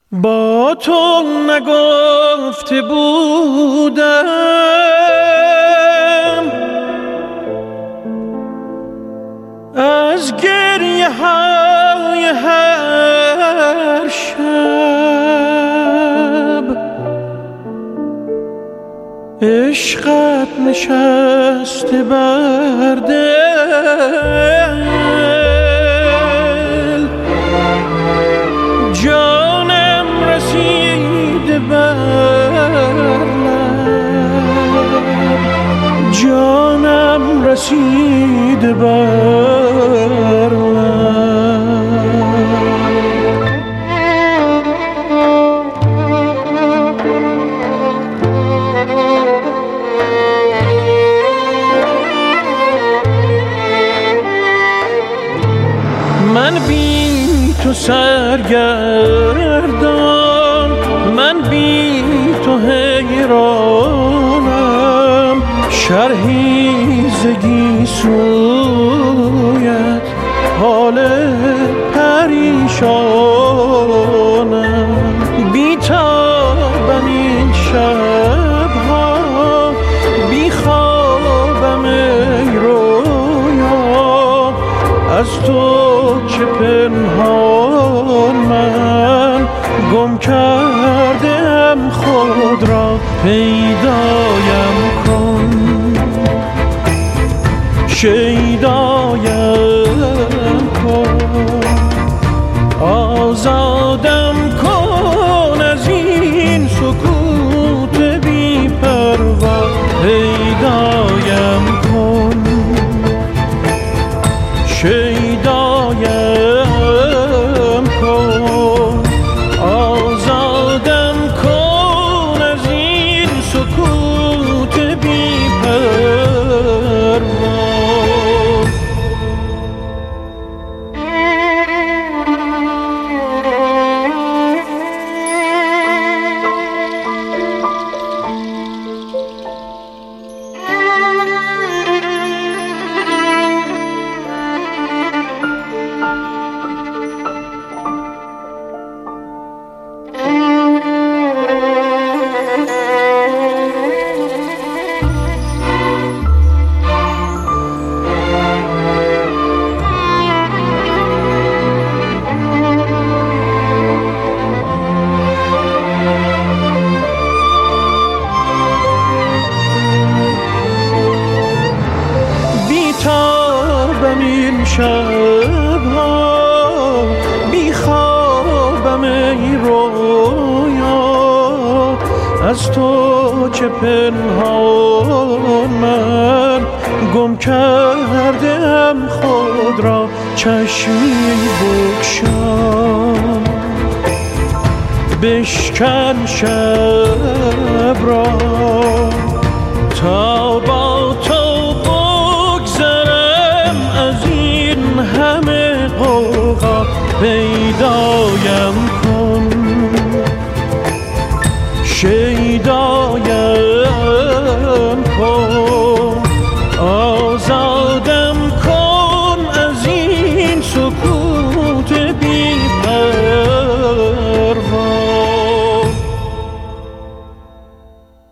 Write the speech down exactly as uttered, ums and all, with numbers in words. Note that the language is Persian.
با تو نگفته بودم از گریه های هر شب عشقت نشسته بر دل، جانم رسیده بر لب، جانم رسیده بر من بی تو سرگردان، من بی تو حیرانم، شرحی ز گیسویت حال پریشانم، بی تابم این شبها، بی خوابم ای رویا، از تو چه پنهان من گم کردم خود را، پیدایم کن شیدایم کن، آزادم کن از این سکوت بی پروا، پیدایم کن شیدایم کن، آزادم کن از این سکوت بی پروا. بیتابم این شبها، بی خوابم ای رویا، از تو چه پنهان من گم کردم خود را، چشمی بگشا بشکن شب را، تا با تو بگذرم از این همه غوغا، پیدایم